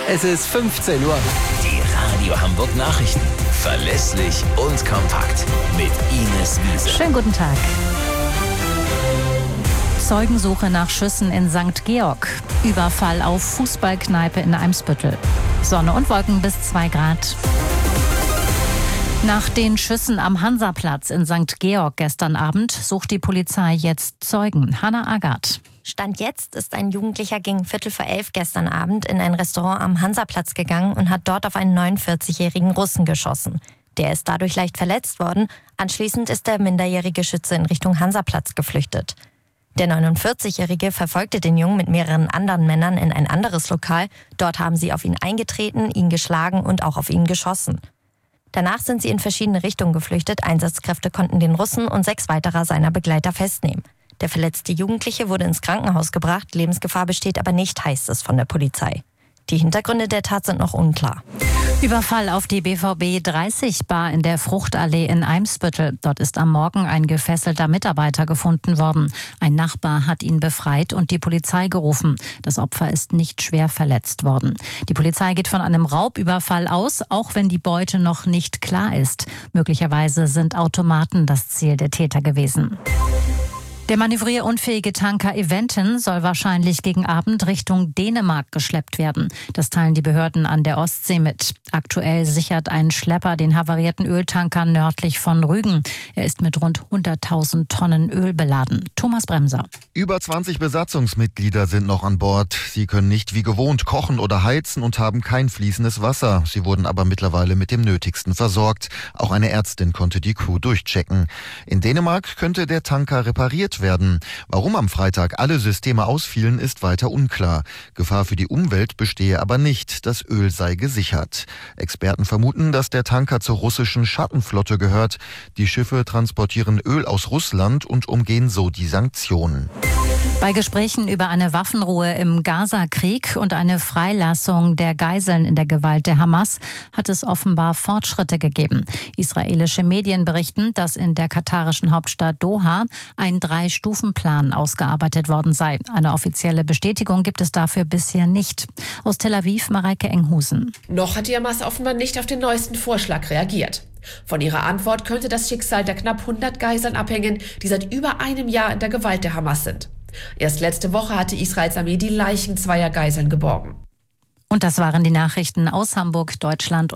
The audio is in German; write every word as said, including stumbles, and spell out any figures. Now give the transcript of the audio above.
Es ist fünfzehn Uhr. Die Radio Hamburg Nachrichten. Verlässlich und kompakt. Mit Ines Wiese. Schönen guten Tag. Zeugensuche nach Schüssen in Sankt Georg. Überfall auf Fußballkneipe in Eimsbüttel. Sonne und Wolken bis zwei Grad. Nach den Schüssen am Hansaplatz in Sankt Georg gestern Abend sucht die Polizei jetzt Zeugen. Hannah Agathe. Stand jetzt ist ein Jugendlicher gegen Viertel vor elf gestern Abend in ein Restaurant am Hansaplatz gegangen und hat dort auf einen neunundvierzigjährigen Russen geschossen. Der ist dadurch leicht verletzt worden. Anschließend ist der minderjährige Schütze in Richtung Hansaplatz geflüchtet. Der neunundvierzigjährige verfolgte den Jungen mit mehreren anderen Männern in ein anderes Lokal. Dort haben sie auf ihn eingetreten, ihn geschlagen und auch auf ihn geschossen. Danach sind sie in verschiedene Richtungen geflüchtet. Einsatzkräfte konnten den Russen und sechs weiterer seiner Begleiter festnehmen. Der verletzte Jugendliche wurde ins Krankenhaus gebracht. Lebensgefahr besteht aber nicht, heißt es von der Polizei. Die Hintergründe der Tat sind noch unklar. Überfall auf die B V B dreißig Bar in der Fruchtallee in Eimsbüttel. Dort ist am Morgen ein gefesselter Mitarbeiter gefunden worden. Ein Nachbar hat ihn befreit und die Polizei gerufen. Das Opfer ist nicht schwer verletzt worden. Die Polizei geht von einem Raubüberfall aus, auch wenn die Beute noch nicht klar ist. Möglicherweise sind Automaten das Ziel der Täter gewesen. Der manövrierunfähige Tanker Eventin soll wahrscheinlich gegen Abend Richtung Dänemark geschleppt werden. Das teilen die Behörden an der Ostsee mit. Aktuell sichert ein Schlepper den havarierten Öltanker nördlich von Rügen. Er ist mit rund hunderttausend Tonnen Öl beladen. Thomas Bremser. Über zwanzig Besatzungsmitglieder sind noch an Bord. Sie können nicht wie gewohnt kochen oder heizen und haben kein fließendes Wasser. Sie wurden aber mittlerweile mit dem Nötigsten versorgt. Auch eine Ärztin konnte die Crew durchchecken. In Dänemark könnte der Tanker repariert werden. Warum am Freitag alle Systeme ausfielen, ist weiter unklar. Gefahr für die Umwelt bestehe aber nicht. Das Öl sei gesichert. Experten vermuten, dass der Tanker zur russischen Schattenflotte gehört. Die Schiffe transportieren Öl aus Russland und umgehen so die Sanktionen. Bei Gesprächen über eine Waffenruhe im Gaza-Krieg und eine Freilassung der Geiseln in der Gewalt der Hamas hat es offenbar Fortschritte gegeben. Israelische Medien berichten, dass in der katarischen Hauptstadt Doha ein Drei-Stufen-Plan ausgearbeitet worden sei. Eine offizielle Bestätigung gibt es dafür bisher nicht. Aus Tel Aviv, Mareike Enghusen. Noch hat die Hamas offenbar nicht auf den neuesten Vorschlag reagiert. Von ihrer Antwort könnte das Schicksal der knapp hundert Geiseln abhängen, die seit über einem Jahr in der Gewalt der Hamas sind. Erst letzte Woche hatte Israels Armee die Leichen zweier Geiseln geborgen. Und das waren die Nachrichten aus Hamburg, Deutschland.